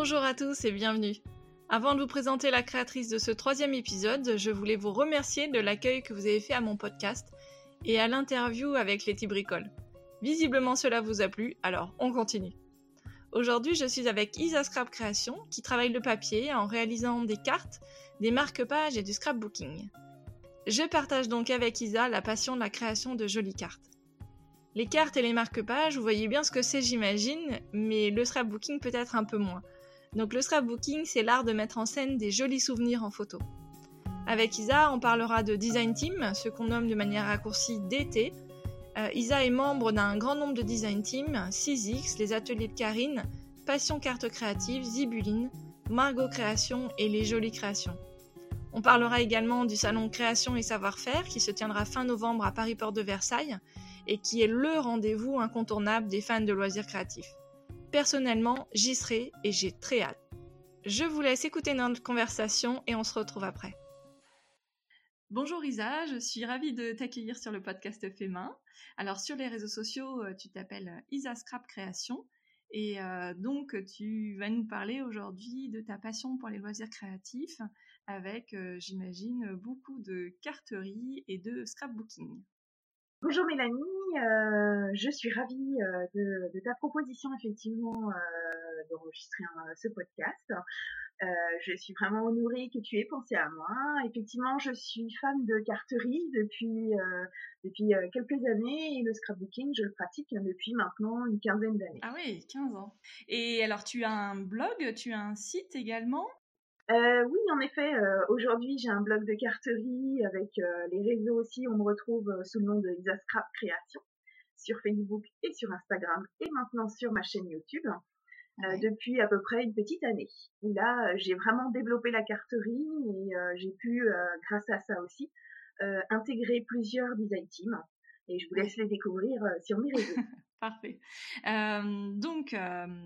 Bonjour à tous et bienvenue. Avant de vous présenter la créatrice de ce 3e épisode, je voulais vous remercier de l'accueil que vous avez fait à mon podcast et à l'interview avec Letty Bricole. Visiblement cela vous a plu, alors on continue. Aujourd'hui, je suis avec Isa Scrap Création qui travaille le papier en réalisant des cartes, des marque-pages et du scrapbooking. Je partage donc avec Isa la passion de la création de jolies cartes. Les cartes et les marque-pages, vous voyez bien ce que c'est j'imagine, mais le scrapbooking peut-être un peu moins. Donc le scrapbooking, c'est l'art de mettre en scène des jolis souvenirs en photo. Avec Isa, on parlera de Design Team, ce qu'on nomme de manière raccourcie DT. Isa est membre d'un grand nombre de Design Team, 6X, les ateliers de Karine, Passion Carte Créative, Zibuline, Margot Création et Les Jolies Créations. On parlera également du salon Création et Savoir-faire qui se tiendra fin novembre à Paris Porte de Versailles et qui est le rendez-vous incontournable des fans de loisirs créatifs. Personnellement, j'y serai et j'ai très hâte. Je vous laisse écouter notre conversation et on se retrouve après. Bonjour Isa, je suis ravie de t'accueillir sur le podcast Fait Main. Alors sur les réseaux sociaux, tu t'appelles Isa Scrap Création et donc tu vas nous parler aujourd'hui de ta passion pour les loisirs créatifs avec, j'imagine, beaucoup de carterie et de scrapbooking. Bonjour Mélanie, je suis ravie de ta proposition effectivement d'enregistrer ce podcast. Je suis vraiment honorée que tu aies pensé à moi. Effectivement, je suis fan de carterie depuis quelques années et le scrapbooking, je le pratique depuis maintenant une quinzaine d'années. Ah oui, 15 ans. Et alors, tu as un blog, tu as un site également ? Oui, en effet, aujourd'hui j'ai un blog de carterie avec les réseaux aussi. On me retrouve sous le nom de Isa Scrap Création sur Facebook et sur Instagram et maintenant sur ma chaîne YouTube depuis à peu près une petite année. Où là, j'ai vraiment développé la carterie et j'ai pu, grâce à ça aussi, intégrer plusieurs design teams et je vous laisse les découvrir sur mes réseaux. Parfait. Donc,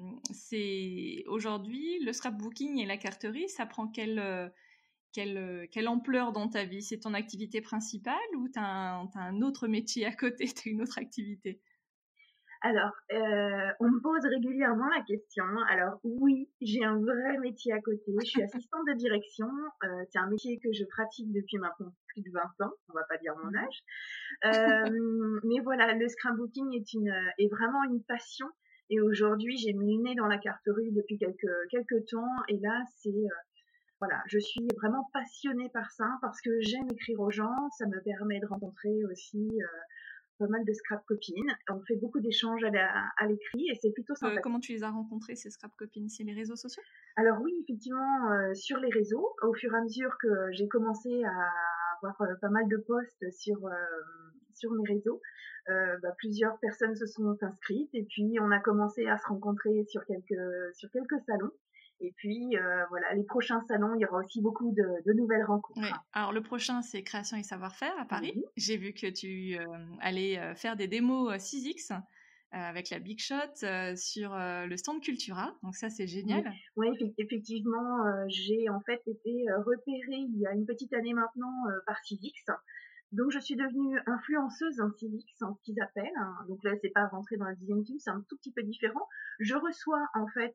c'est aujourd'hui le scrapbooking et la carterie, ça prend quelle ampleur dans ta vie? C'est ton activité principale ou t'as un autre métier à côté, t'as une autre activité? Alors, on me pose régulièrement la question. Alors oui, j'ai un vrai métier à côté. Je suis assistante de direction. C'est un métier que je pratique depuis maintenant plus de 20 ans. On va pas dire mon âge. Mais voilà, le scrapbooking est vraiment une passion. Et aujourd'hui, j'ai mis le nez dans la carterie depuis quelques temps. Et là, voilà, je suis vraiment passionnée par ça parce que j'aime écrire aux gens. Ça me permet de rencontrer aussi pas mal de scrap copines. On fait beaucoup d'échanges à l'écrit et c'est plutôt sympa. Comment tu les as rencontrées, ces scrap copines? C'est les réseaux sociaux? Alors oui, effectivement, sur les réseaux, au fur et à mesure que j'ai commencé à avoir pas mal de posts sur mes réseaux, plusieurs personnes se sont inscrites et puis on a commencé à se rencontrer sur quelques salons. Et puis voilà, les prochains salons, il y aura aussi beaucoup de nouvelles rencontres. Oui. Alors le prochain, c'est Création et Savoir-faire à Paris. Oui. J'ai vu que tu allais faire des démos 6X avec la Big Shot sur le stand Cultura. Donc ça, c'est génial. Oui, effectivement, j'ai en fait été repérée il y a une petite année maintenant par 6X. Donc je suis devenue influenceuse en 6X, en ce qu'ils appellent. Donc là, c'est pas rentrer dans la design team, c'est un tout petit peu différent. Je reçois en fait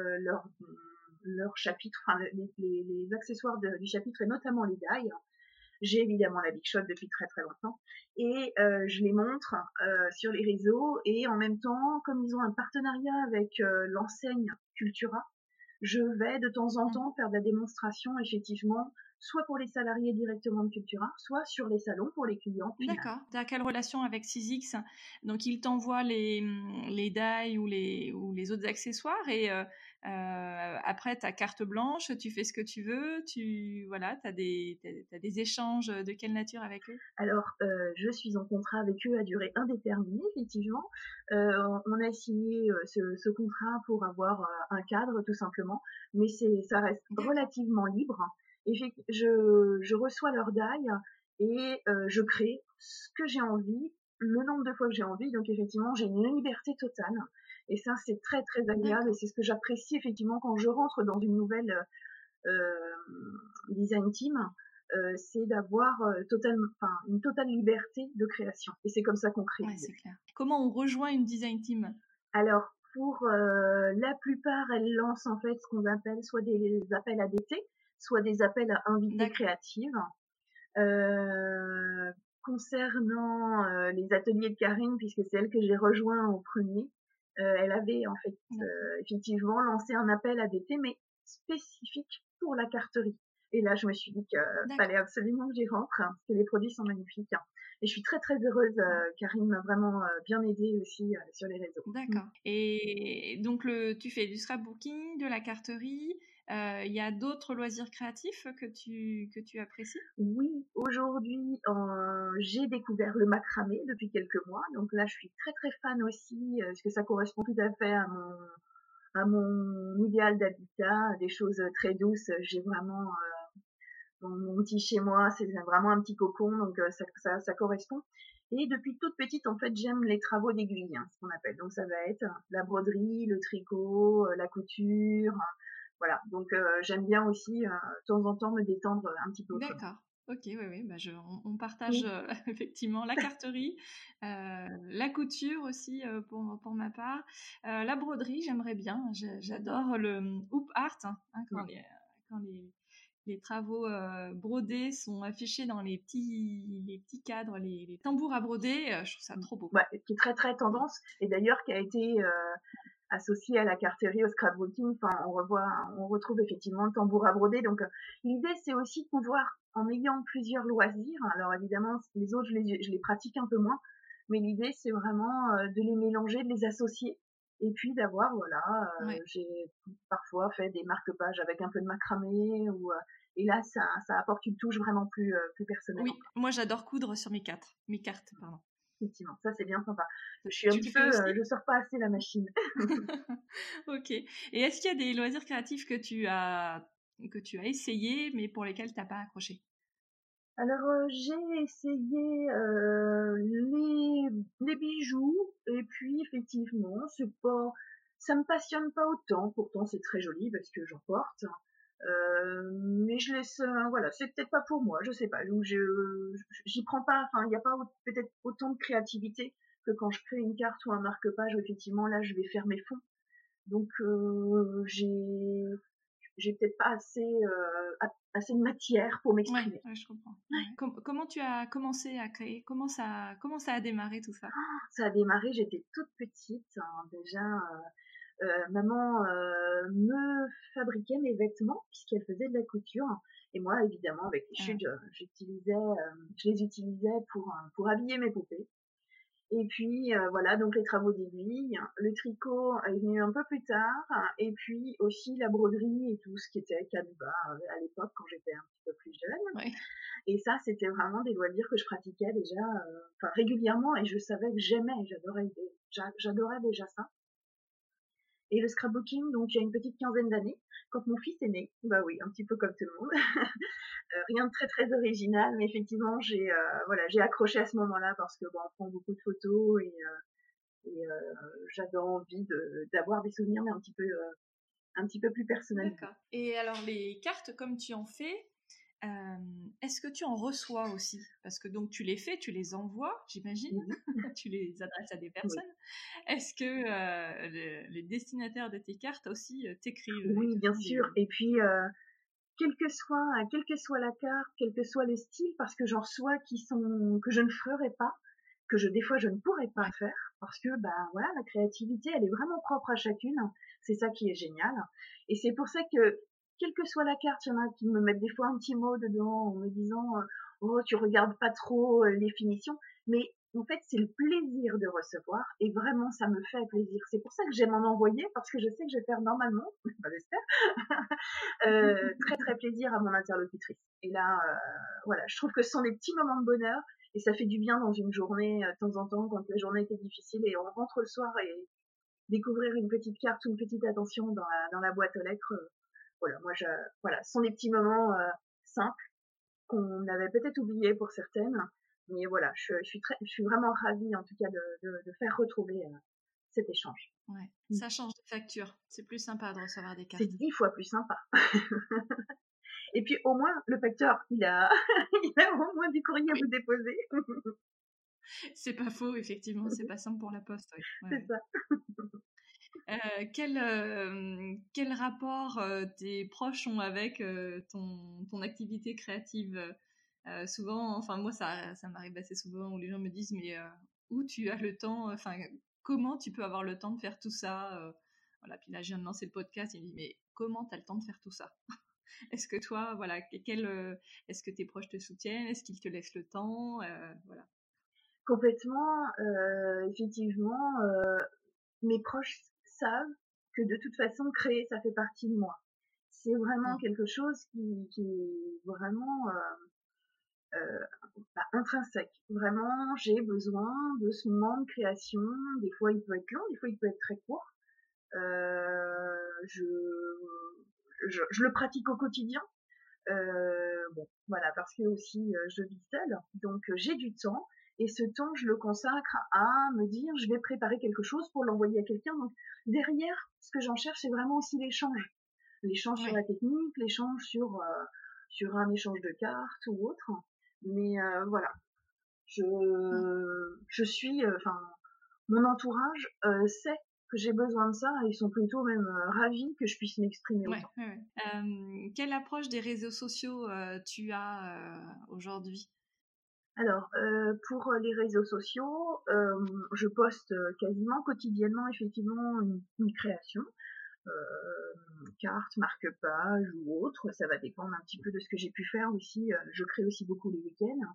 leur chapitre, enfin les accessoires du chapitre et notamment les die. J'ai évidemment la Big Shot depuis très très longtemps et je les montre sur les réseaux et en même temps, comme ils ont un partenariat avec l'enseigne Cultura, je vais de temps en temps faire de la démonstration effectivement, soit pour les salariés directement de Cultura, soit sur les salons pour les clients. D'accord. Tu as quelle relation avec 6X? Donc ils t'envoient les die ou les autres accessoires et après ta carte blanche, tu fais ce que tu veux, t'as des échanges de quelle nature avec eux? Alors, je suis en contrat avec eux à durée indéterminée, effectivement. On a signé ce contrat pour avoir un cadre, tout simplement, mais ça reste relativement libre. Et je reçois leur die et je crée ce que j'ai envie, le nombre de fois que j'ai envie. Donc, effectivement, j'ai une liberté totale. Et ça, c'est très, très agréable. Et c'est ce que j'apprécie, effectivement, quand je rentre dans une nouvelle design team. C'est d'avoir une totale liberté de création. Et c'est comme ça qu'on crée. Ouais, c'est clair. Comment on rejoint une design team? Alors, pour la plupart, elles lancent en fait ce qu'on appelle soit des appels à d'été, soit des appels à invités créatives. Concernant les ateliers de Karine, puisque c'est elle que j'ai rejoint au premier, elle avait en fait effectivement lancé un appel à d'été, mais spécifique pour la carterie. Et là, je me suis dit qu'il fallait absolument que j'y rentre, parce que les produits sont magnifiques. Et je suis très très heureuse. Karine m'a vraiment bien aidée aussi sur les réseaux. D'accord. Et donc, tu fais du scrapbooking, de la carterie. Il y a d'autres loisirs créatifs que tu apprécies? Oui, aujourd'hui, j'ai découvert le macramé depuis quelques mois. Donc là, je suis très très fan aussi, parce que ça correspond tout à fait à mon idéal d'habitat, des choses très douces. J'ai vraiment mon petit chez moi, c'est vraiment un petit cocon, donc ça correspond. Et depuis toute petite, en fait, j'aime les travaux d'aiguille, ce qu'on appelle. Donc ça va être la broderie, le tricot, la couture, voilà. Donc j'aime bien aussi de temps en temps me détendre un petit peu. D'accord. Ok, oui, bah on partage effectivement la carterie, la couture aussi pour ma part, la broderie j'aimerais bien, j'adore le hoop art, quand les travaux brodés sont affichés dans les petits cadres, les tambours à broder, je trouve ça trop beau. Ouais, qui est très très tendance, et d'ailleurs qui a été associé à la carterie, au scrapbooking. Enfin, on retrouve effectivement le tambour à broder. Donc l'idée, c'est aussi de pouvoir, en ayant plusieurs loisirs, alors évidemment les autres je les pratique un peu moins, mais l'idée c'est vraiment de les mélanger, de les associer, et puis d'avoir j'ai parfois fait des marque-pages avec un peu de macramé, et là ça apporte une touche vraiment plus personnelle. Oui, moi j'adore coudre sur mes cartes, pardon. Effectivement, ça c'est bien sympa. Je suis un petit peu, je sors pas assez la machine. Ok. Et est-ce qu'il y a des loisirs créatifs que tu as essayé, mais pour lesquels t'as pas accroché? Alors j'ai essayé les bijoux, et puis effectivement ça me passionne pas autant. Pourtant c'est très joli parce que j'en porte. Mais je laisse, voilà, c'est peut-être pas pour moi, je sais pas. Donc j'y prends pas. Enfin, il n'y a pas peut-être autant de créativité que quand je crée une carte ou un marque-page où effectivement là je vais faire mes fonds. Donc j'ai peut-être pas assez de matière pour m'exprimer. Ouais, je comprends. Ouais. Comment tu as commencé à créer? Comment ça a démarré tout ça? Ça a démarré, j'étais toute petite, déjà. Maman me fabriquait mes vêtements puisqu'elle faisait de la couture. Et moi, évidemment, avec les chutes, je les utilisais pour habiller mes poupées. Et puis voilà, donc les travaux d'aiguille, le tricot est venu un peu plus tard, et puis aussi la broderie et tout ce qui était canevas à l'époque quand j'étais un petit peu plus jeune. Ouais. Et ça, c'était vraiment des loisirs que je pratiquais déjà régulièrement, et je savais que j'adorais déjà ça. Et le scrapbooking, donc il y a une petite quinzaine d'années, quand mon fils est né, bah oui, un petit peu comme tout le monde. Rien de très très original, mais effectivement j'ai accroché à ce moment-là parce que on prend beaucoup de photos, et j'avais envie d'avoir des souvenirs, mais un petit peu plus personnels. D'accord. Et alors les cartes, comme tu en fais, est-ce que tu en reçois aussi? Parce que donc tu les fais, tu les envoies, j'imagine, tu les adresses à des personnes. Oui. Est-ce que les destinataires de tes cartes aussi t'écrivent? Oui, bien sûr. Et puis quelle que soit la carte, quel que soit le style, parce que j'en reçois que je ne ferai pas, des fois je ne pourrais pas faire, parce que voilà, la créativité elle est vraiment propre à chacune. C'est ça qui est génial. Et c'est pour ça que quelle que soit la carte, il y en a qui me mettent des fois un petit mot dedans en me disant oh, tu regardes pas trop les finitions, mais en fait c'est le plaisir de recevoir, et vraiment ça me fait plaisir. C'est pour ça que j'aime en envoyer, parce que je sais que je vais faire normalement, j'espère, très très plaisir à mon interlocutrice. Et là voilà, je trouve que ce sont des petits moments de bonheur, et ça fait du bien dans une journée de temps en temps, quand la journée était difficile et on rentre le soir, et découvrir une petite carte ou une petite attention dans la boîte aux lettres. Voilà, voilà, ce sont des petits moments simples qu'on avait peut-être oubliés pour certaines, mais voilà, je suis vraiment ravie en tout cas de faire retrouver cet échange. Ouais, ça change de facture. C'est plus sympa de recevoir des cartes. C'est 10 fois plus sympa. Et puis au moins le facteur, il a au moins du courrier à vous déposer. C'est pas faux, effectivement, c'est pas simple pour la poste. Ouais. C'est ça. Quel rapport tes proches ont avec ton activité créative? Souvent, enfin moi ça m'arrive assez souvent où les gens me disent mais où tu as le temps, enfin comment tu peux avoir le temps de faire tout ça? Voilà, puis là je viens de lancer le podcast et il me dit mais comment tu as le temps de faire tout ça? Est-ce que toi, voilà, est-ce que tes proches te soutiennent? Est-ce qu'ils te laissent le temps? Voilà. Complètement, effectivement, mes proches savent que de toute façon, créer, ça fait partie de moi. C'est vraiment Mm. quelque chose qui est vraiment intrinsèque. Vraiment, j'ai besoin de ce moment de création. Des fois, il peut être long, des fois, il peut être très court. Euh, je, je le pratique au quotidien. Bon, voilà, parce que aussi je vis seule, donc j'ai du temps. Et ce temps, je le consacre à me dire, je vais préparer quelque chose pour l'envoyer à quelqu'un. Donc derrière, ce que j'en cherche, c'est vraiment aussi l'échange. L'échange sur la Ouais. technique, l'échange sur un échange de cartes ou autre. Mais voilà, je, Mm. je suis, enfin, mon entourage sait que j'ai besoin de ça et ils sont plutôt même ravis que je puisse m'exprimer Ouais, autant. ouais, ouais. Quelle approche des réseaux sociaux tu as aujourd'hui? Alors, pour les réseaux sociaux, je poste quasiment quotidiennement effectivement une création, carte, marque-page ou autre, ça va dépendre un petit peu de ce que j'ai pu faire aussi. Je crée aussi beaucoup les week-ends.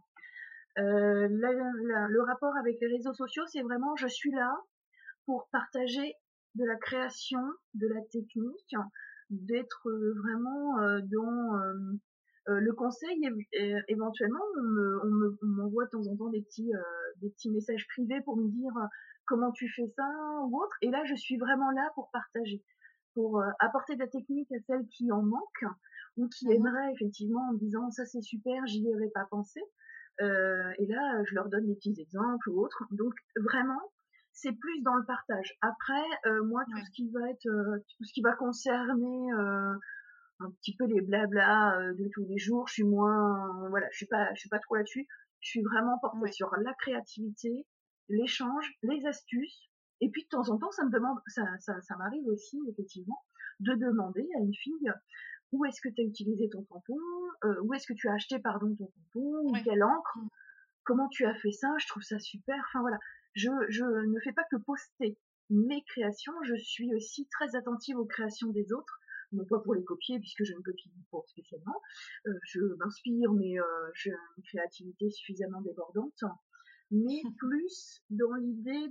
Le rapport avec les réseaux sociaux, c'est vraiment je suis là pour partager de la création, de la technique, d'être vraiment dans le conseil. Éventuellement, on m'envoie de temps en temps des petits messages privés pour me dire comment tu fais ça ou autre. Et là, je suis vraiment là pour partager, pour apporter de la technique à celles qui en manquent ou qui Mhm. aimeraient effectivement en me disant ça c'est super, j'y avais pas pensé. Et là, je leur donne des petits exemples ou autres. Donc vraiment, c'est plus dans le partage. Après, moi, Ouais. tout ce qui va concerner un petit peu les blabla de tous les jours, je suis moins, voilà, je suis pas trop là-dessus. Je suis vraiment portée Ouais. sur la créativité, l'échange, les astuces. Et puis de temps en temps, ça m'arrive aussi effectivement de demander à une fille où est-ce que tu as utilisé ton tampon, où est-ce que tu as acheté pardon ton tampon, ou Ouais. quelle encre, Mm. comment tu as fait ça, je trouve ça super. Enfin voilà, je ne fais pas que poster mes créations, je suis aussi très attentive aux créations des autres, non pas pour les copier puisque je ne copie pas spécialement, je m'inspire mais j'ai une créativité suffisamment débordante, mais plus dans l'idée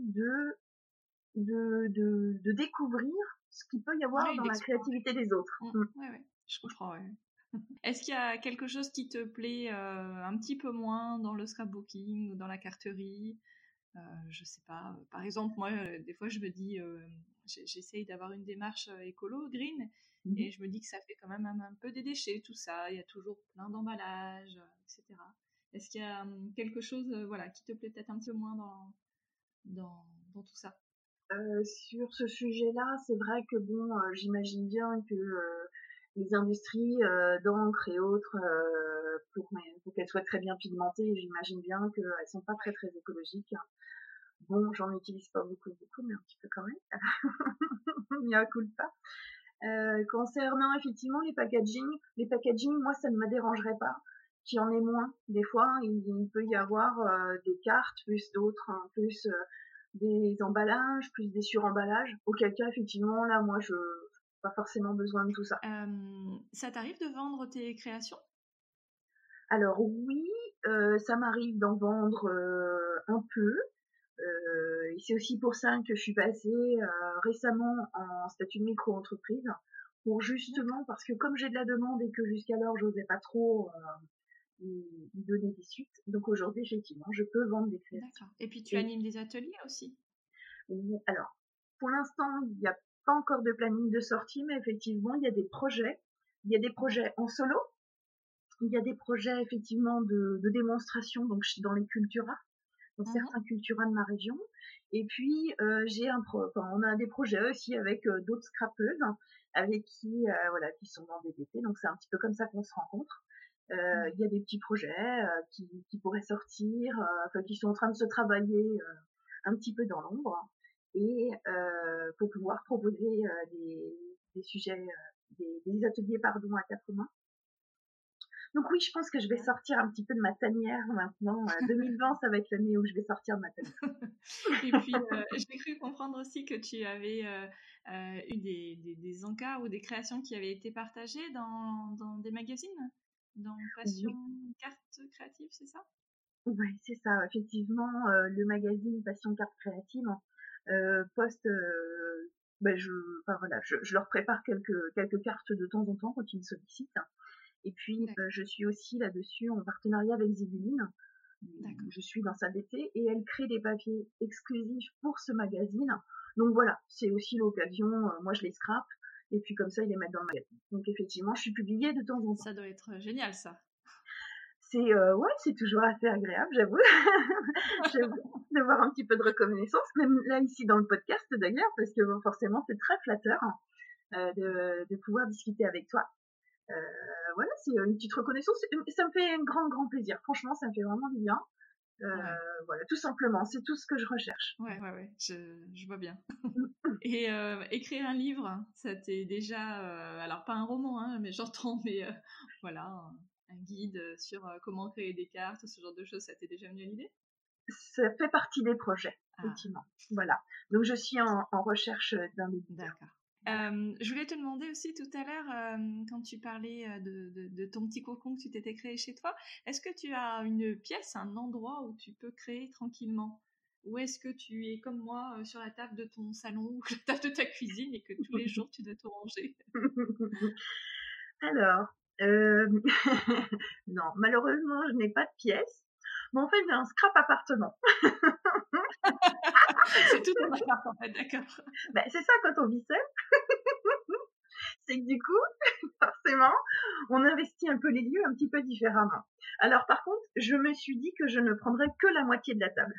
de découvrir ce qu'il peut y avoir Ouais, dans la d'explorer. créativité des autres. Mm. Mm. Ouais, ouais. Je comprends, ouais. Est-ce qu'il y a quelque chose qui te plaît un petit peu moins dans le scrapbooking ou dans la carterie? Je sais pas. Par exemple, moi, des fois, je me dis, j'essaye d'avoir une démarche écolo, green, Mhm. et je me dis que ça fait quand même un peu des déchets, tout ça. Il y a toujours plein d'emballages, etc. Est-ce qu'il y a quelque chose, voilà, qui te plaît peut-être un petit peu moins dans tout ça? Sur ce sujet-là, c'est vrai que bon, j'imagine bien que les industries d'encre et autres, pour qu'elles soient très bien pigmentées, j'imagine bien qu'elles sont pas très très écologiques. Bon, j'en utilise pas beaucoup beaucoup, mais un petit peu quand même. Mea culpa. Concernant effectivement les packaging, moi ça ne me dérangerait pas qu'il y en ait moins. Des fois, il peut y avoir des cartes, plus d'autres, hein, plus des emballages, plus des suremballages. Auquel cas, effectivement, là, moi, je pas forcément besoin de tout ça. Ça t'arrive de vendre tes créations? Alors oui, ça m'arrive d'en vendre un peu. Et c'est aussi pour ça que je suis passée récemment en statut de micro-entreprise, pour D'accord, justement, parce que comme j'ai de la demande et que jusqu'alors j'osais pas trop y donner des suites, donc aujourd'hui effectivement je peux vendre des créations. d'accord. Et puis tu Et animes des ateliers aussi? alors, pour l'instant il n'y a pas encore de planning de sortie, mais effectivement il y a des projets. Il y a des projets D'accord. en solo, il y a des projets effectivement de démonstration donc dans les culturas, dans Mhm. certains culturas de ma région. Et puis on a des projets aussi avec d'autres scrapeuses avec qui voilà qui sont dans DDT. Donc c'est un petit peu comme ça qu'on se rencontre. Ouais. Il y a des petits projets qui pourraient sortir, enfin qui sont en train de se travailler un petit peu dans l'ombre. Et pour pouvoir proposer des sujets, des ateliers pardon, à 4 mains. Donc oui, je pense que je vais sortir un petit peu de ma tanière maintenant. 2020, ça va être l'année où je vais sortir de ma tanière. Et puis, j'ai cru comprendre aussi que tu avais eu des encarts ou des créations qui avaient été partagées dans des magazines, dans Passion Oui, Carte Créative, c'est ça? ouais, c'est ça. Effectivement, le magazine Passion Carte Créative poste. Enfin voilà, je leur prépare quelques cartes de temps en temps quand ils me sollicitent. Et puis, D'accord, je suis aussi là-dessus en partenariat avec Zibuline. d'accord. Je suis dans sa BT et elle crée des papiers exclusifs pour ce magazine. Donc voilà, c'est aussi l'occasion, moi je les scrape et puis comme ça ils les mettent dans le magazine. Donc effectivement, je suis publiée de temps en temps. Ça doit être génial, ça. Ouais, c'est toujours assez agréable, j'avoue. J'avoue d'avoir un petit peu de reconnaissance, même là ici dans le podcast d'ailleurs, parce que bon, forcément c'est très flatteur de pouvoir discuter avec toi. Euh, voilà, c'est une petite reconnaissance. Ça me fait un grand plaisir. Franchement, ça me fait vraiment du bien. Ouais, Voilà, tout simplement, c'est tout ce que je recherche. ouais, je vois bien. Et écrire un livre, ça t'est déjà, alors pas un roman, hein, mais j'entends, mais voilà, un guide sur comment créer des cartes, ce genre de choses, ça t'est déjà venu à l'idée? Ça fait partie des projets, Ah, effectivement. Voilà. Donc je suis en recherche d'un éditeur. d'accord. Voilà. Je voulais te demander aussi tout à l'heure, quand tu parlais de ton petit cocon que tu t'étais créé chez toi, est-ce que tu as une pièce, un endroit où tu peux créer tranquillement? Ou est-ce que tu es comme moi sur la table de ton salon ou la table de ta cuisine et que tous les jours tu dois tout ranger? Alors, non, malheureusement, je n'ai pas de pièce. Mais en fait, j'ai un scrap appartement. C'est tout ton appart en fait, d'accord. Ben, c'est ça quand on vit seul, c'est que du coup, forcément, on investit un peu les lieux un petit peu différemment. Alors par contre, je me suis dit que je ne prendrais que la moitié de la table.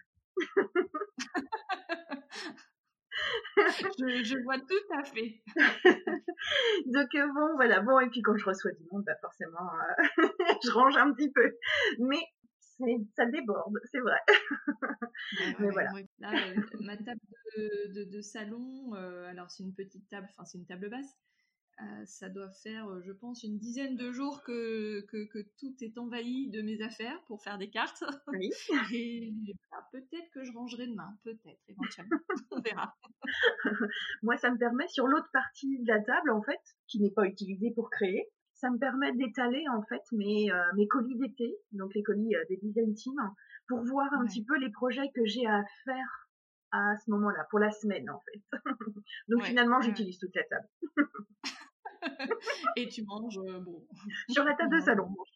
Je vois tout à fait. Donc bon, voilà. Bon, et puis quand je reçois du monde, bah forcément, je range un petit peu. Mais ça déborde, c'est vrai. Mais Ouais. voilà. Moi, là, ma table de salon, alors c'est une petite table, enfin c'est une table basse. Ça doit faire, je pense, une dizaine de jours que tout est envahi de mes affaires pour faire des cartes. Oui. Et bah, peut-être que je rangerai demain, peut-être, éventuellement. On verra. Moi, ça me permet sur l'autre partie de la table, en fait, qui n'est pas utilisée pour créer, ça me permet d'étaler en fait mes colis d'été, donc les colis des design teams, pour voir un Ouais, petit peu les projets que j'ai à faire à ce moment-là, pour la semaine en fait. Donc finalement, ouais. j'utilise toute la table. Et tu manges, bon, Sur la on table de mange, salon. on mange.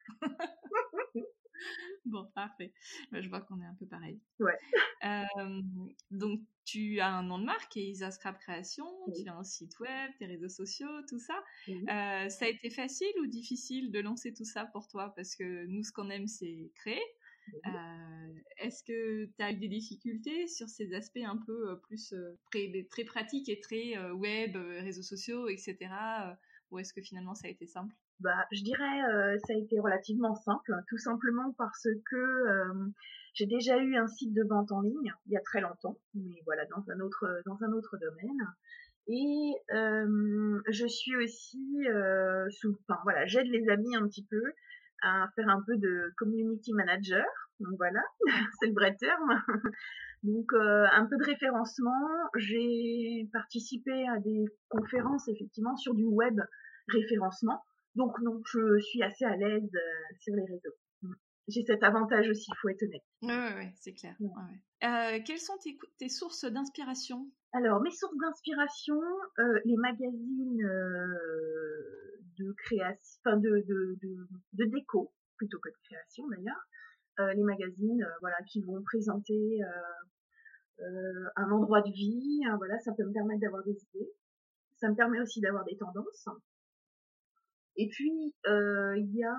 Bon, parfait. Bah, je vois qu'on est un peu pareil. Ouais. Euh, donc, tu as un nom de marque, Isa Scrap Création, Oui. tu as un site web, tes réseaux sociaux, tout ça. Oui. Ça a été facile ou difficile de lancer tout ça pour toi? Parce que nous, ce qu'on aime, c'est créer. Oui. Est-ce que tu as eu des difficultés sur ces aspects un peu plus très pratiques et très web, réseaux sociaux, etc. Ou est-ce que finalement ça a été simple? Bah, je dirais, ça a été relativement simple, tout simplement parce que j'ai déjà eu un site de vente en ligne il y a très longtemps, mais voilà, dans un autre domaine. Et je suis aussi enfin voilà, j'aide les amis un petit peu à faire un peu de community manager. Donc voilà, c'est le vrai terme. Donc un peu de référencement. J'ai participé à des conférences effectivement sur du web référencement. Donc non, je suis assez à l'aise sur les réseaux. J'ai cet avantage aussi, il faut être honnête. Ouais, c'est clair. Ouais. Quelles sont tes sources d'inspiration? Alors, mes sources d'inspiration, les magazines de création, enfin de déco, plutôt que de création d'ailleurs. Les magazines voilà, qui vont présenter un endroit de vie, voilà, ça peut me permettre d'avoir des idées. Ça me permet aussi d'avoir des tendances. Et puis, il y a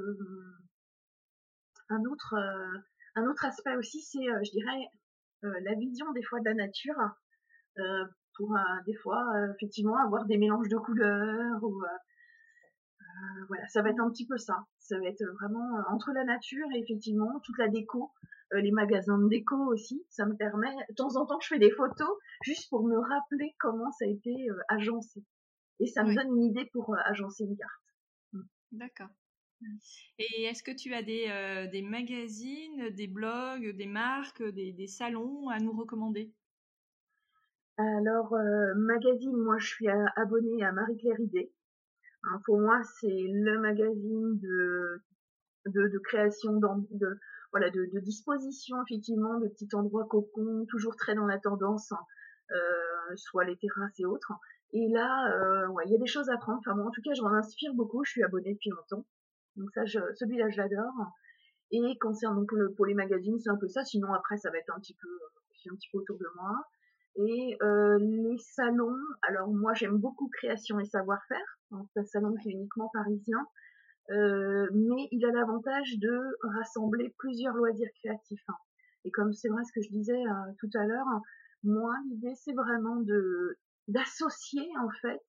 un autre, euh, un autre aspect aussi, c'est, je dirais, la vision des fois de la nature, pour des fois, effectivement, avoir des mélanges de couleurs ou Voilà, ça va être un petit peu ça. Ça va être vraiment entre la nature et effectivement toute la déco, les magasins de déco aussi. Ça me permet, de temps en temps, je fais des photos juste pour me rappeler comment ça a été agencé. Et ça me Oui, donne une idée pour agencer une carte. Mm. d'accord. Et est-ce que tu as des magazines, des blogs, des marques, des salons à nous recommander? Alors, magazine, moi je suis abonnée à Marie-Claire Idé. Hein, pour moi, c'est le magazine de création, voilà, de disposition effectivement, de petits endroits cocon, toujours très dans la tendance, hein, soit les terrasses et autres. Et là, ouais, il y a des choses à prendre. Enfin, moi, en tout cas, je m'en inspire beaucoup. Je suis abonnée depuis longtemps. Donc ça, celui-là, je l'adore. Et concernant donc pour les magazines, c'est un peu ça. Sinon, après, ça va être je suis un petit peu autour de moi. Et les salons, alors moi, j'aime beaucoup Création et Savoir-faire. Donc, c'est un salon qui est uniquement parisien. Mais il a l'avantage de rassembler plusieurs loisirs créatifs, hein. Et comme c'est vrai ce que je disais tout à l'heure, moi l'idée c'est vraiment de d'associer en fait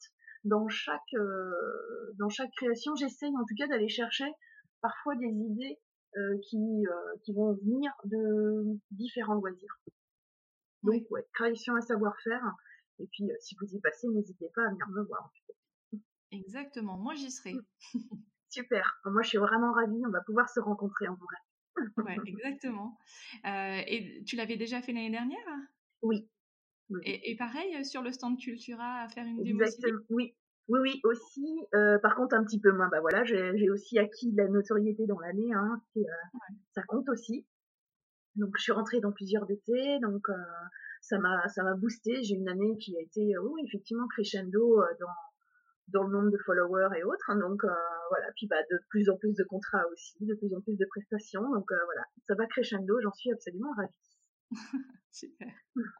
dans chaque création, j'essaye en tout cas d'aller chercher parfois des idées qui vont venir de différents loisirs. Donc Oui, ouais, création à savoir-faire. Et puis si vous y passez, n'hésitez pas à venir me voir. exactement. Moi, j'y serai. Super. Moi, je suis vraiment ravie. On va pouvoir se rencontrer en vrai. Ouais, exactement. Et tu l'avais déjà fait l'année dernière? Oui, oui, oui. Et pareil, sur le stand Cultura, à faire une démo civique? Exactement. Oui, oui, oui, aussi. Par contre, un petit peu moins. Bah voilà, j'ai aussi acquis de la notoriété dans l'année, hein. Ça compte aussi. Donc, je suis rentrée dans plusieurs DT. Donc, ça m'a boosté. J'ai une année qui a été, oui, effectivement, crescendo dans le nombre de followers et autres. Donc, voilà. Puis, bah, de plus en plus de contrats aussi, de plus en plus de prestations. Donc, voilà. Ça va crescendo. J'en suis absolument ravie. Super.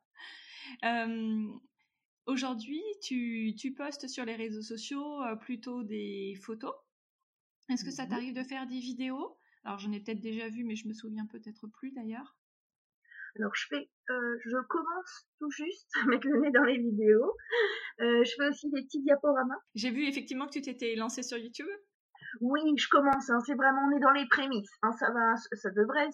Euh, Aujourd'hui, tu postes sur les réseaux sociaux plutôt des photos. Est-ce que ça Mhm. t'arrive de faire des vidéos? Alors, j'en ai peut-être déjà vu, mais je me souviens peut-être plus d'ailleurs. Alors je commence tout juste à mettre le nez dans les vidéos. Je fais aussi des petits diaporamas. J'ai vu effectivement que tu t'étais lancée sur YouTube. Oui, je commence, hein, c'est vraiment, on est dans les prémices, hein, ça devrait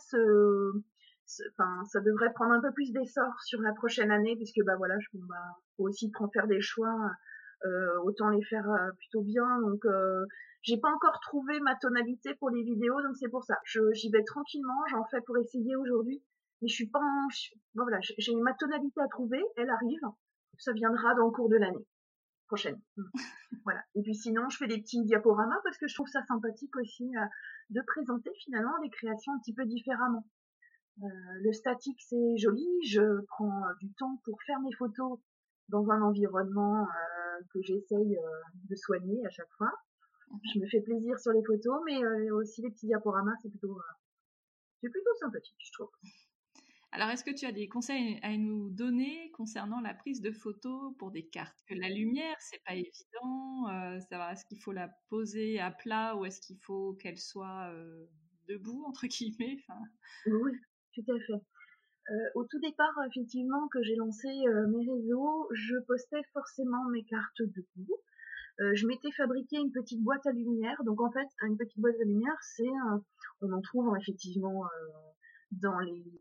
enfin, ça devrait prendre un peu plus d'essor sur la prochaine année, puisque bah voilà, bon, bah, faut aussi faire des choix, autant les faire plutôt bien. Donc, j'ai pas encore trouvé ma tonalité pour les vidéos, donc c'est pour ça. J'y vais tranquillement, j'en fais pour essayer aujourd'hui, mais je suis pas, bon, voilà, j'ai ma tonalité à trouver, elle arrive, ça viendra dans le cours de l'année prochaine. Voilà. Et puis sinon, je fais des petits diaporamas parce que je trouve ça sympathique aussi de présenter finalement des créations un petit peu différemment. Le statique, c'est joli. Je prends du temps pour faire mes photos dans un environnement que j'essaye de soigner à chaque fois. Mhm. Je me fais plaisir sur les photos, mais aussi les petits diaporamas, c'est plutôt sympathique, je trouve. Alors, est-ce que tu as des conseils à nous donner concernant la prise de photos pour des cartes? Que la lumière, c'est pas évident. Savoir est-ce qu'il faut la poser à plat ou est-ce qu'il faut qu'elle soit debout entre guillemets. Enfin, Oui, tout à fait. Au tout départ, effectivement, que j'ai lancé mes réseaux, je postais forcément mes cartes debout. Je m'étais fabriqué une petite boîte à lumière. Donc en fait, une petite boîte à lumière, on en trouve effectivement dans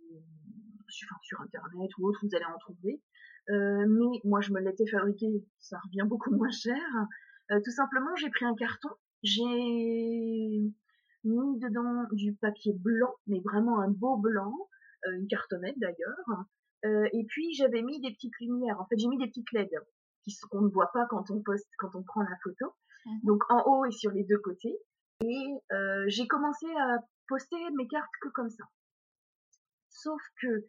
sur internet ou autre, vous allez en trouver. Mais moi, je me l'étais fabriqué, ça revient beaucoup moins cher. Tout simplement, j'ai pris un carton, j'ai mis dedans du papier blanc, mais vraiment un beau blanc, une cartonnette d'ailleurs. Et puis j'avais mis des petites lumières. En fait, j'ai mis des petites LED qu'on ne voit pas quand on prend la photo. mhm. Donc en haut et sur les deux côtés. Et j'ai commencé à poster mes cartes que comme ça. Sauf que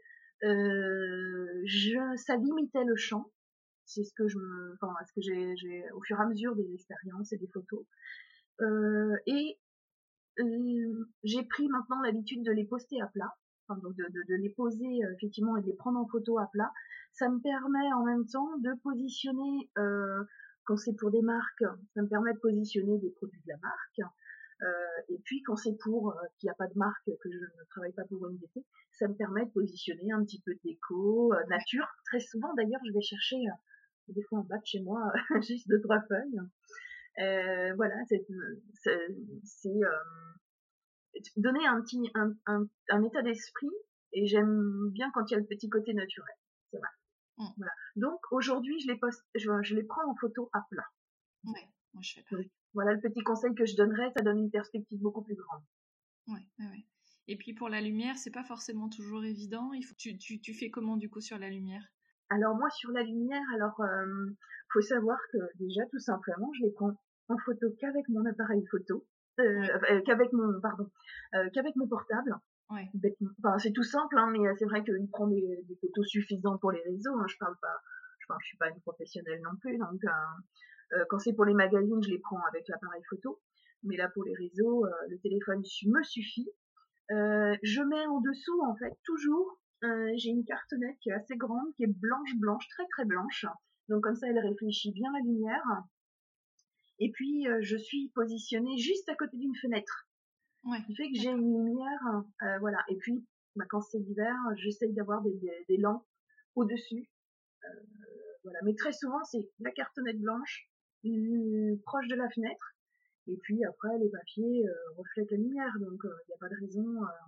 ça limitait le champ. C'est ce que enfin, ce que au fur et à mesure des expériences et des photos. Et j'ai pris maintenant l'habitude de les poster à plat, enfin, donc de les poser effectivement et de les prendre en photo à plat. Ça me permet en même temps de positionner, quand c'est pour des marques, ça me permet de positionner des produits de la marque. Et puis quand c'est pour qu'il n'y a pas de marque, que je ne travaille pas pour une DT, ça me permet de positionner un petit peu de déco, nature. Très souvent d'ailleurs, je vais chercher des fois en bas de chez moi juste deux trois feuilles. Voilà, c'est donner un état d'esprit, et j'aime bien quand il y a le petit côté naturel. C'est vrai. Voilà. Donc aujourd'hui, je les prends en photo à plat. Ouais, moi je fais pareil. Donc, voilà le petit conseil que je donnerais, ça donne une perspective beaucoup plus grande. Ouais. Et puis pour la lumière, c'est pas forcément toujours évident. Tu fais comment du coup sur la lumière? Alors moi sur la lumière, faut savoir que déjà tout simplement, je les prends en photo qu'avec mon appareil photo, qu'avec mon portable. Ouais. Bêtement. Enfin, c'est tout simple, hein, mais c'est vrai qu'il prend des photos suffisantes pour les réseaux. Hein, je suis pas une professionnelle non plus, donc quand c'est pour les magazines, je les prends avec l'appareil photo. Mais là, pour les réseaux, le téléphone me suffit. Je mets en dessous, en fait, toujours, j'ai une cartonnette qui est assez grande, qui est blanche, très très blanche. Donc comme ça, elle réfléchit bien la lumière. Et puis, je suis positionnée juste à côté d'une fenêtre. Ouais. Ce qui fait que j'ai une lumière, voilà. Et puis, quand c'est l'hiver, j'essaye d'avoir des lampes au-dessus. Voilà. Mais très souvent, c'est la cartonnette blanche, proche de la fenêtre. Et puis après, les papiers reflètent la lumière. Donc, il n'y a pas de raison.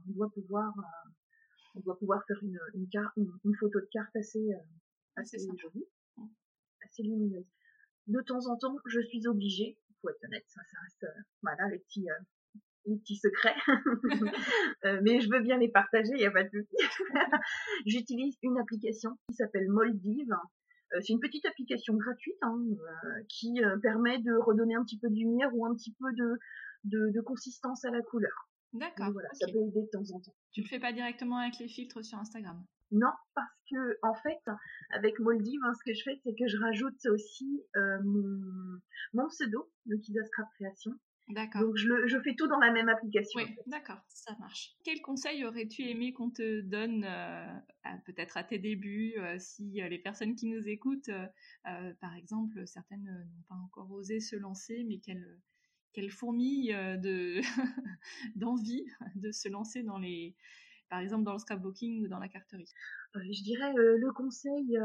On doit pouvoir faire une photo de carte assez jolie, assez lumineuse. De temps en temps, je suis obligée, il faut être honnête, ça reste, voilà, les petits secrets, mais je veux bien les partager, il n'y a pas de souci. J'utilise une application qui s'appelle Moldiv. C'est une petite application gratuite, hein, qui permet de redonner un petit peu de lumière ou un petit peu de consistance à la couleur. D'accord. Donc voilà, Okay. ça peut aider de temps en temps. Tu le fais pas directement avec les filtres sur Instagram? Non, parce que en fait, avec Moldiv, hein, ce que je fais, c'est que je rajoute aussi mon pseudo, donc Isascrap Création. D'accord. Donc je fais tout dans la même application. Oui, en fait. D'accord, ça marche. Quel conseil aurais-tu aimé qu'on te donne peut-être à tes débuts, si les personnes qui nous écoutent, par exemple, certaines n'ont pas encore osé se lancer, mais qu'elles fourmillent d'envie de se lancer par exemple dans le scrapbooking ou dans la carterie? Je dirais le conseil,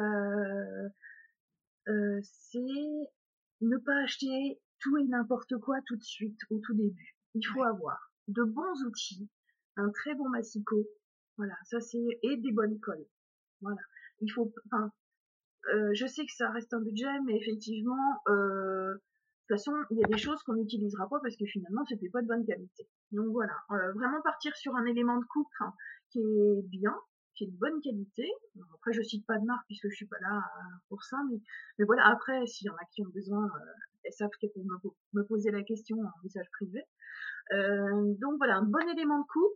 c'est ne pas acheter tout et n'importe quoi tout de suite au tout début. Il faut avoir de bons outils, un très bon massicot, voilà, et des bonnes colles. Voilà. Je sais que ça reste un budget, mais effectivement, de toute façon, il y a des choses qu'on n'utilisera pas parce que finalement, c'était pas de bonne qualité. Donc voilà, vraiment partir sur un élément de coupe, hein, qui est bien, qui est de bonne qualité. Après, je cite pas de marque puisque je suis pas là pour ça, mais voilà. Après, s'il y en a qui ont besoin, elles savent qu'elles peuvent me poser la question en message privé. Donc voilà, un bon élément de coupe,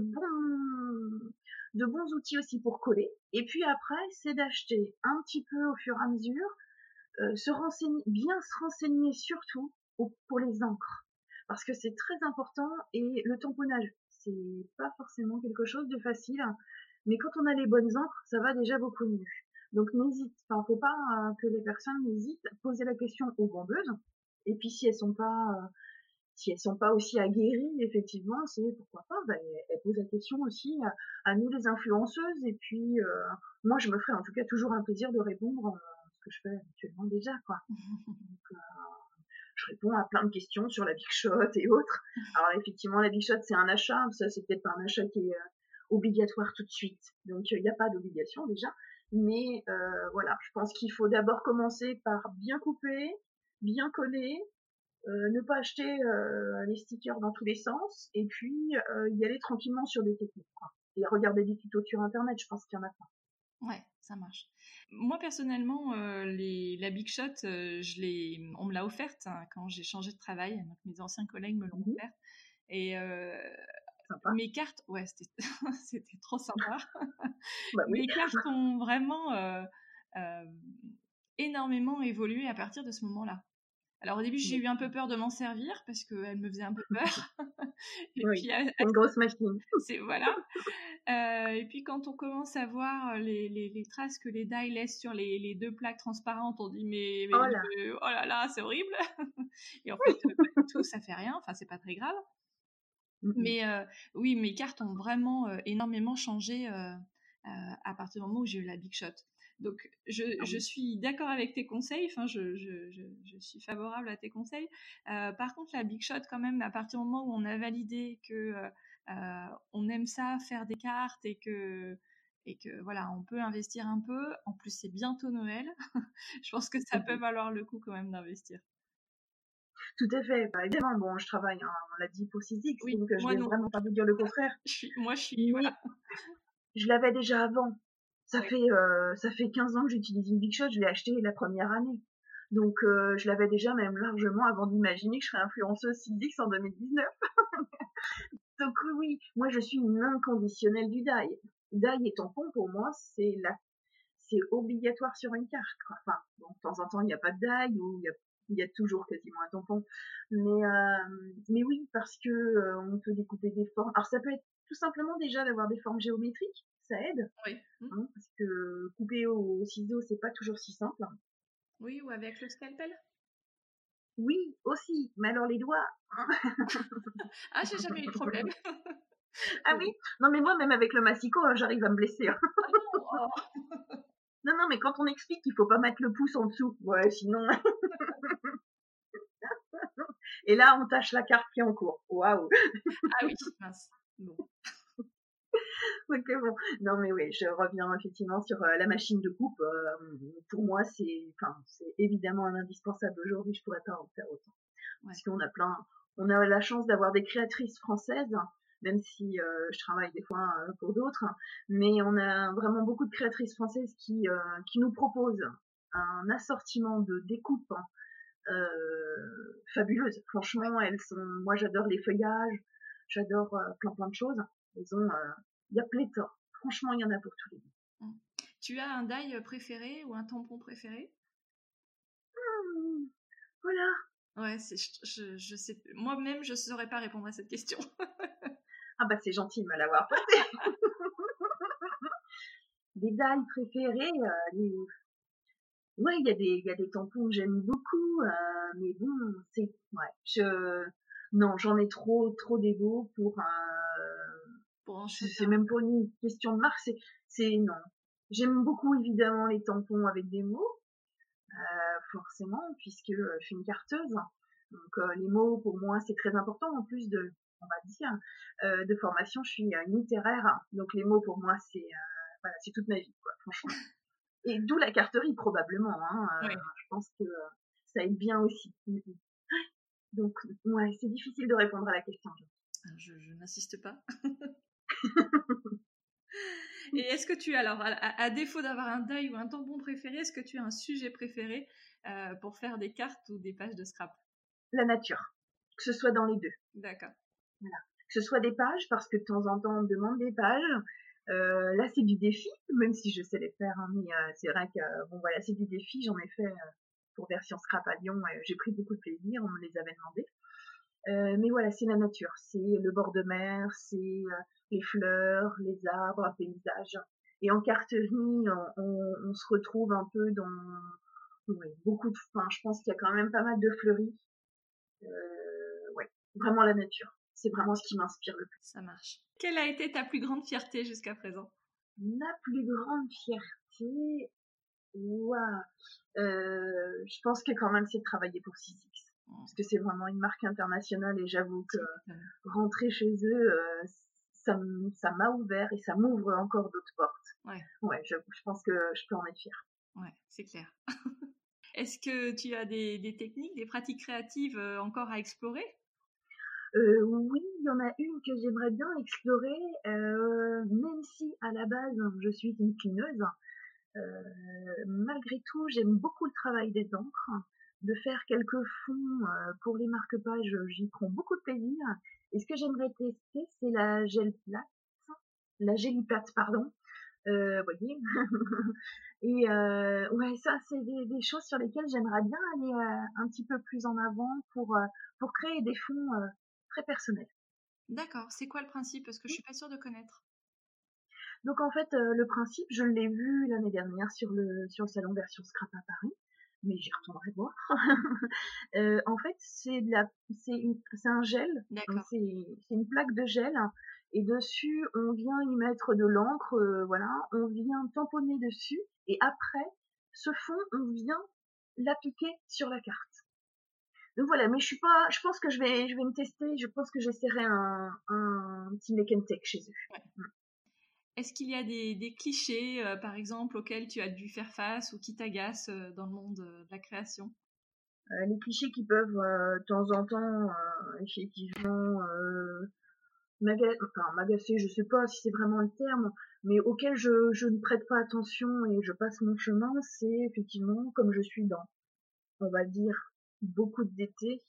de bons outils aussi pour coller. Et puis après, c'est d'acheter un petit peu au fur et à mesure, bien se renseigner surtout pour les encres. Parce que c'est très important, et le tamponnage, c'est pas forcément quelque chose de facile, mais quand on a les bonnes encres, ça va déjà beaucoup mieux. Donc faut pas que les personnes n'hésitent à poser la question aux vendeuses. Et puis si elles sont pas aussi aguerries, effectivement, c'est pourquoi pas, elles posent la question aussi à nous les influenceuses. Et puis moi, je me ferai en tout cas toujours un plaisir de répondre à ce que je fais habituellement déjà, quoi. Donc, je réponds à plein de questions sur la Big Shot et autres. Alors effectivement, la Big Shot, c'est un achat, ça c'est peut-être pas un achat qui est obligatoire tout de suite. Donc il n'y a pas d'obligation déjà. Mais voilà, je pense qu'il faut d'abord commencer par bien couper, bien coller, ne pas acheter les stickers dans tous les sens, et puis y aller tranquillement sur des techniques, quoi. Et regarder des tutos sur internet, je pense qu'il y en a plein. Ouais, ça marche. Moi personnellement, la Big Shot, on me l'a offerte, hein, quand j'ai changé de travail. Donc mes anciens collègues me l'ont offerte. Et Sympa. mes cartes, ouais, c'était c'était trop sympa. Bah oui. Mes cartes ont vraiment énormément évolué à partir de ce moment-là. Alors au début, j'ai eu un peu peur de m'en servir parce qu'elle me faisait un peu peur. Et Oui, puis, c'est une grosse machine. voilà. Et puis quand on commence à voir les traces que les die laissent sur les deux plaques transparentes, on dit Oh là. oh là là, c'est horrible. Et en fait, pas du tout, ça fait rien. Enfin, c'est pas très grave. Mais oui, mes cartes ont vraiment énormément changé à partir du moment où j'ai eu la Big Shot. Donc, je suis d'accord avec tes conseils. Enfin, je suis favorable à tes conseils. Par contre, la Big Shot, quand même, à partir du moment où on a validé que on aime ça, faire des cartes et que voilà, on peut investir un peu. En plus, c'est bientôt Noël. Je pense que ça peut valoir le coup quand même d'investir. Tout à fait. Bah, évidemment, bon, je travaille, hein, on l'a dit, pour 6X, Oui, donc je moi vais non. vraiment pas vous dire le contraire. Moi, je suis, Mais voilà. je l'avais déjà avant. Ça Oui. fait 15 ans que j'utilise une Big Shot, je l'ai acheté la première année. Donc je l'avais déjà même largement avant d'imaginer que je serais influenceuse 6X en 2019. Donc oui, moi je suis une inconditionnelle du die. Die et tampon, pour moi, c'est obligatoire sur une carte, quoi. Enfin, bon, de temps en temps, il n'y a pas de die ou il y a toujours quasiment un tampon. Mais oui, parce que on peut découper des formes. Alors ça peut être tout simplement déjà d'avoir des formes géométriques, ça aide, Oui. hein, parce que couper au ciseau, c'est pas toujours si simple. Oui, ou avec le scalpel. Oui, aussi, mais alors les doigts. Ah, j'ai jamais eu de problème. Ah oui, non mais moi même avec le massicot, j'arrive à me blesser. Ah non, oh. Non, non, mais quand on explique qu'il faut pas mettre le pouce en dessous, ouais, sinon. Et là, on tâche la carte qui est en cours. Waouh. Ah oui, mince. Bon. Ok, bon. Non, mais oui, je reviens effectivement sur la machine de coupe. Pour moi, c'est évidemment un indispensable aujourd'hui. Je pourrais pas en faire autant. Ouais. Parce on a la chance d'avoir des créatrices françaises, même si je travaille des fois pour d'autres, mais on a vraiment beaucoup de créatrices françaises qui nous proposent un assortiment de découpes fabuleuses. Franchement, moi j'adore les feuillages, j'adore plein de choses. Il y a pléthore. Franchement, il y en a pour tous les goûts. Tu as un die préféré ou un tampon préféré? Voilà. Ouais, je sais, moi-même, je saurais pas répondre à cette question. Ah bah c'est gentil de me l'avoir posé. Des dalles préférées, ouais, il y a des tampons que j'aime beaucoup, mais bon, non, j'en ai trop d'ego Pour en c'est choisir. même pas une question de marque, non. J'aime beaucoup évidemment les tampons avec des mots, forcément, puisque je suis une carteuse. Donc les mots pour moi c'est très important en plus on va dire, de formation. Je suis littéraire, donc les mots pour moi voilà, c'est toute ma vie, quoi, franchement. Et d'où la carterie probablement, hein. Oui. Je pense que ça aide bien aussi. Donc ouais, c'est difficile de répondre à la question. Je n'insiste pas. Et est-ce que tu as, alors, à défaut d'avoir un die ou un tampon préféré, est-ce que tu as un sujet préféré pour faire des cartes ou des pages de scrap? La nature, que ce soit dans les deux. D'accord. Voilà. Que ce soit des pages, parce que de temps en temps on me demande des pages. Là c'est du défi, même si je sais les faire, hein, mais c'est vrai que bon voilà, c'est du défi. J'en ai fait pour version scrap à Lyon, j'ai pris beaucoup de plaisir, on me les avait demandé. Mais voilà, c'est la nature, c'est le bord de mer, c'est les fleurs, les arbres, un paysage. Et en carterie, on se retrouve un peu dans beaucoup de, enfin, je pense qu'il y a quand même pas mal de fleuris. Ouais, vraiment la nature. C'est vraiment ce qui m'inspire le plus. Ça marche. Quelle a été ta plus grande fierté jusqu'à présent? Ma plus grande fierté, waouh, je pense que quand même c'est de travailler pour 6X. Parce que c'est vraiment une marque internationale et j'avoue que rentrer chez eux, ça m'a ouvert et ça m'ouvre encore d'autres portes. Ouais, je pense que je peux en être fière. Ouais, c'est clair. Est-ce que tu as des techniques, des pratiques créatives encore à explorer? Oui, il y en a une que j'aimerais bien explorer, même si à la base je suis une clineuse. Malgré tout, j'aime beaucoup le travail des encres, de faire quelques fonds pour les marque-pages, j'y prends beaucoup de plaisir. Et ce que j'aimerais tester, c'est la géliplate, pardon. Voyez. Et ouais, ça, c'est des choses sur lesquelles j'aimerais bien aller un petit peu plus en avant pour créer des fonds très personnels. D'accord. C'est quoi le principe? Parce que je suis pas sûre de connaître. Donc en fait, le principe, je l'ai vu l'année dernière sur le salon Version Scrap à Paris. mais j'y retournerai voir. En fait, c'est un gel, donc D'accord. c'est une plaque de gel, et dessus, on vient y mettre de l'encre, voilà, on vient tamponner dessus, et après, ce fond, on vient l'appliquer sur la carte. Donc voilà, mais je pense que je vais me tester, je pense que j'essaierai un petit make and take chez eux. Ouais. Est-ce qu'il y a des clichés, par exemple, auxquels tu as dû faire face ou qui t'agacent dans le monde de la création? Les clichés qui peuvent, de temps en temps, effectivement, m'agacer, je sais pas si c'est vraiment le terme, mais auquel je ne prête pas attention et je passe mon chemin, c'est effectivement, comme je suis dans, on va dire, beaucoup d'été,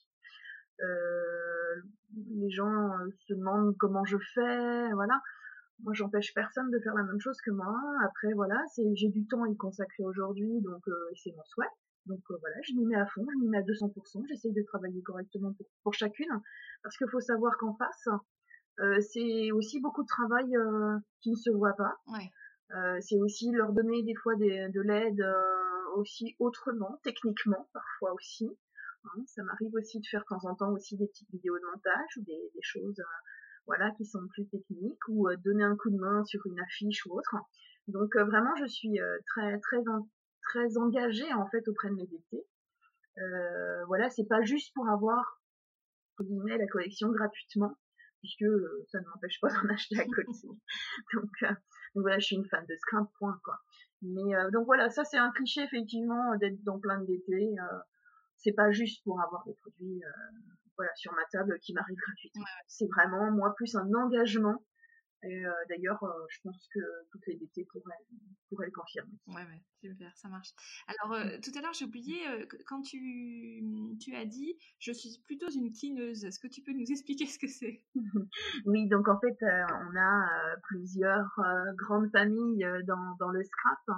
les gens se demandent comment je fais, voilà. Moi, j'empêche personne de faire la même chose que moi. Après, voilà, j'ai du temps à y consacrer aujourd'hui, donc c'est mon souhait. Donc voilà, je m'y mets à fond, je m'y mets à 200%, j'essaye de travailler correctement pour chacune, parce qu'il faut savoir qu'en face, c'est aussi beaucoup de travail qui ne se voit pas. Ouais. C'est aussi leur donner des fois de l'aide aussi autrement, techniquement parfois aussi. Hein, ça m'arrive aussi de faire de temps en temps aussi des petites vidéos de montage ou des choses voilà, qui sont plus techniques, ou donner un coup de main sur une affiche ou autre. Donc vraiment, je suis très engagée en fait auprès de mes DT. Voilà, c'est pas juste pour avoir entre guillemets la collection gratuitement, puisque ça ne m'empêche pas d'en acheter à côté. donc, euh, donc voilà, je suis une fan de Scrap, point quoi. Mais donc voilà, ça c'est un cliché effectivement d'être dans plein de DT. C'est pas juste pour avoir des produits voilà, sur ma table qui m'arrivent gratuitement. Ouais. C'est vraiment moi plus un engagement. Et d'ailleurs, je pense que toutes les DT pourraient le confirmer. Ouais, ouais, super, ça marche. Alors, tout à l'heure, j'ai oublié, quand tu as dit, je suis plutôt une clineuse. Est-ce que tu peux nous expliquer ce que c'est? Oui, donc en fait, on a plusieurs grandes familles dans le scrap.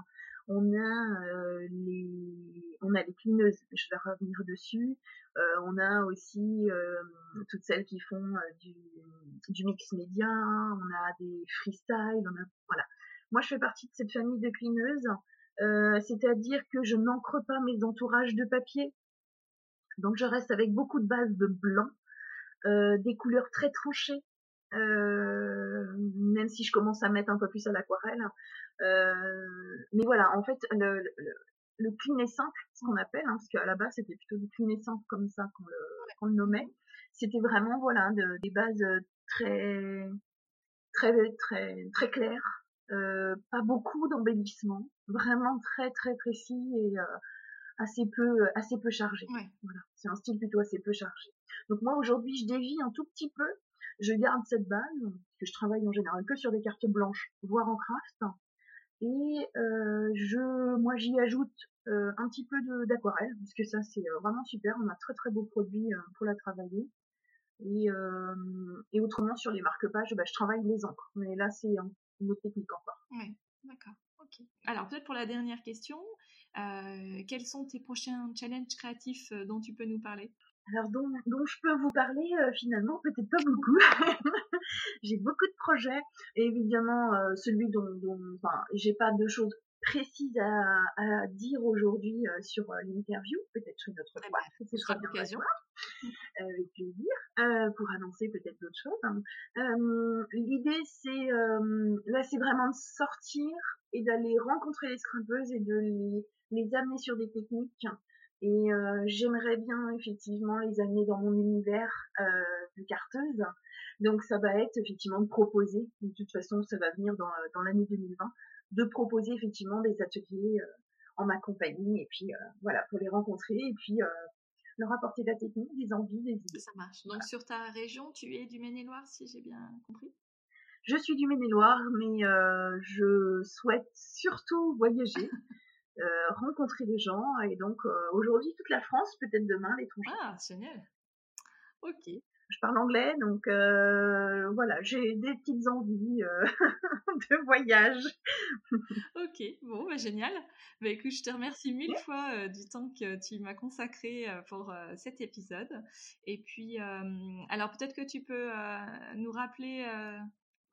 On a les clineuses, je vais revenir dessus. On a aussi toutes celles qui font du mix média. On a des freestyle. Voilà. Moi, je fais partie de cette famille de clineuses. C'est-à-dire que je n'encre pas mes entourages de papier. Donc, je reste avec beaucoup de bases de blanc, des couleurs très tranchées, même si je commence à mettre un peu plus à l'aquarelle. Mais voilà, en fait, le clean et simple, ce qu'on appelle, hein, parce qu'à la base c'était plutôt du clean et simple comme ça qu'on le nommait. C'était vraiment voilà des bases très très claires, pas beaucoup d'embellissement, vraiment très très précis et assez peu chargé. Ouais. Voilà, c'est un style plutôt assez peu chargé. Donc moi aujourd'hui je dévie un tout petit peu, je garde cette base que je travaille en général que sur des cartes blanches, voire en craft, et moi j'y ajoute un petit peu d'aquarelle parce que ça c'est vraiment super. On a très très beaux produits pour la travailler. Et autrement sur les marque-pages, bah, je travaille les encres, mais là c'est une autre technique encore. Ouais, d'accord, ok. Alors, peut-être pour la dernière question, quels sont tes prochains challenges créatifs dont tu peux nous parler? Alors dont je peux vous parler finalement peut-être pas beaucoup. J'ai beaucoup de projets, et évidemment celui dont enfin j'ai pas de choses précises à dire aujourd'hui sur l'interview, peut-être une autre Eh fois, ben, si ce je sera reviendrai l'occasion. voir avec plaisir pour annoncer peut-être d'autres choses. Hein. L'idée c'est là c'est vraiment de sortir et d'aller rencontrer les scrappeuses et de les amener sur des techniques, et j'aimerais bien effectivement les amener dans mon univers de carteuse. Donc ça va être effectivement de proposer, de toute façon ça va venir dans l'année 2020, de proposer effectivement des ateliers en ma compagnie, et puis voilà, pour les rencontrer et puis leur apporter de la technique, des envies, des idées. Ça marche. Donc, sur ta région, tu es du Maine-et-Loire, si j'ai bien compris? Je suis du Maine-et-Loire, mais je souhaite surtout voyager, rencontrer des gens, et donc aujourd'hui toute la France, peut-être demain l'étranger. Ah, génial. Ok, Je parle anglais, donc voilà, j'ai des petites envies de voyage. ok, bon, bah, génial. Bah, écoute, je te remercie mille fois du temps que tu m'as consacré pour cet épisode. Et puis, alors peut-être que tu peux nous rappeler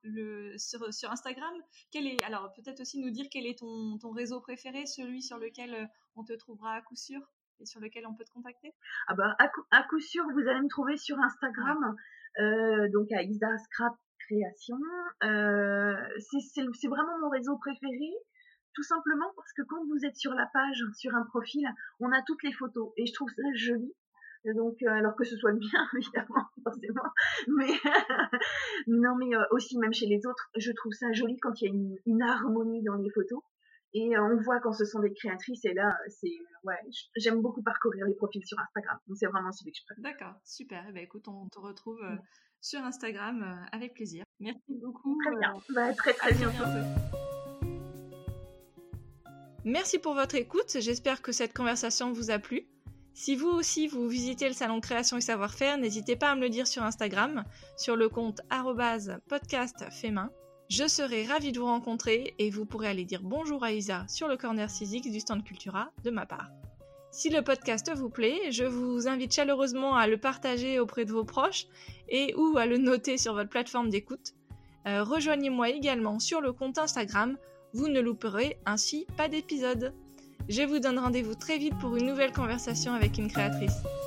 sur Instagram. Alors peut-être aussi nous dire quel est ton réseau préféré, celui sur lequel on te trouvera à coup sûr et sur lequel on peut te contacter. Ah bah, à coup sûr, vous allez me trouver sur Instagram, donc à Isa Scrap Création. C'est vraiment mon réseau préféré, tout simplement parce que quand vous êtes sur la page, sur un profil, on a toutes les photos et je trouve ça joli. Donc, alors que ce soit le bien, évidemment, forcément, mais non, mais aussi même chez les autres, je trouve ça joli quand il y a une harmonie dans les photos. Et on voit quand ce sont des créatrices, et là, j'aime beaucoup parcourir les profils sur Instagram. Donc c'est vraiment celui que je préfère. D'accord, super. Eh ben, écoute, on te retrouve sur Instagram avec plaisir. Merci beaucoup. Très bien. Très très bientôt. Merci pour votre écoute. J'espère que cette conversation vous a plu. Si vous aussi vous visitez le salon Création et Savoir-Faire, n'hésitez pas à me le dire sur Instagram, sur le compte @podcastfemain. Je serai ravie de vous rencontrer et vous pourrez aller dire bonjour à Isa sur le corner 6X du stand Cultura de ma part. Si le podcast vous plaît, je vous invite chaleureusement à le partager auprès de vos proches et ou à le noter sur votre plateforme d'écoute. Rejoignez-moi également sur le compte Instagram, vous ne louperez ainsi pas d'épisode. Je vous donne rendez-vous très vite pour une nouvelle conversation avec une créatrice.